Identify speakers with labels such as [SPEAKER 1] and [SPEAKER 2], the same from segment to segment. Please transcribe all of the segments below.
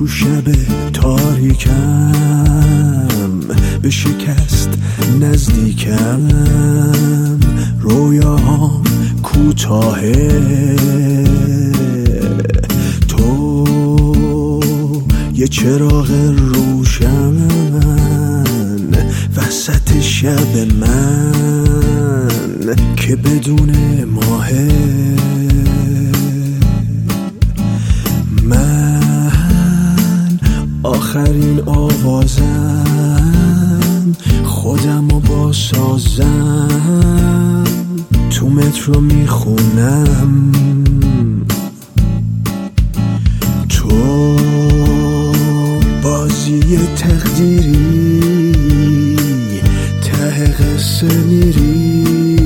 [SPEAKER 1] تو شب تاریکم به شکست نزدیکم، رویاهام کوتاهه، تو یه چراغ روشن وسط شب من که بدون ماهه. من آخرین آوازم، خودمو باسازم، تو مترو میخونم، تو بازی تقدیری ته قصه میری،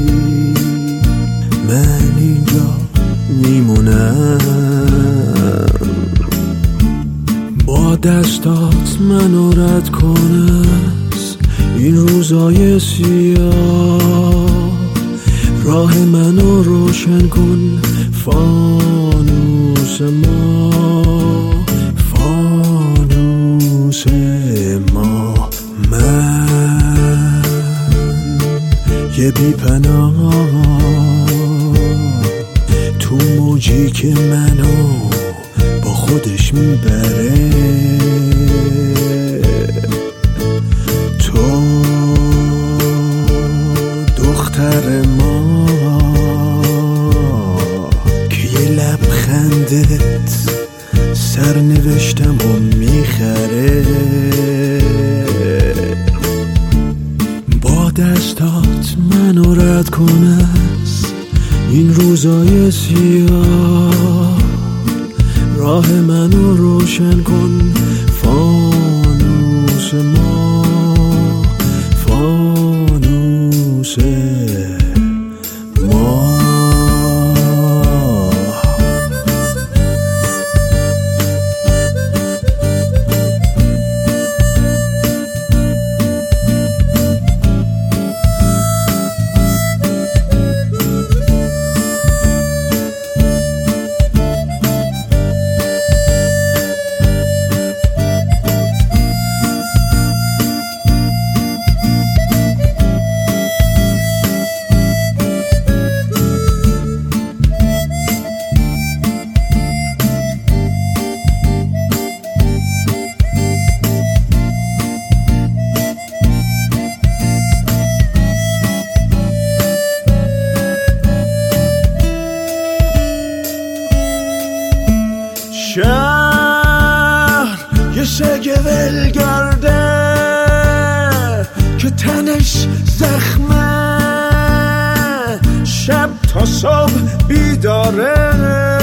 [SPEAKER 1] من اینجا میمونم. با دستات منو رد کن از این روزای سیاه، راه منو روشن کن فانوس ما، فانوس ما. من یه بی‌پناه تو موجی که منو با خودش میبره، تو دختر ما که یه لبخندت سرنوشتم و میخره. با دستات منو رد کن از این روزای سیاه، راه منو روشن کن فانوس ما، فانوس ما. شهر یه سگ ولگرده که تنش زخمه، شب تا صبح بیداره.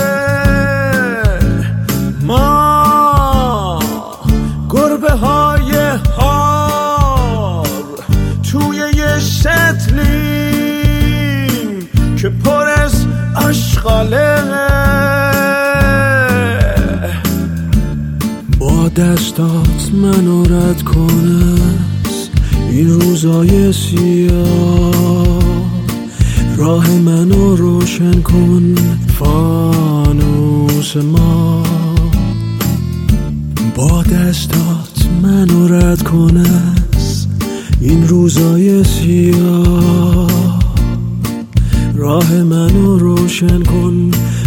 [SPEAKER 1] ما گربه های هار توی یه سطلیم که پر از آشغاله. با دستات منو رد کن از این روزای سیاه، راه منو روشن کن فانوس ما. با دستات منو رد کن از این روزای سیاه، راه منو روشن کن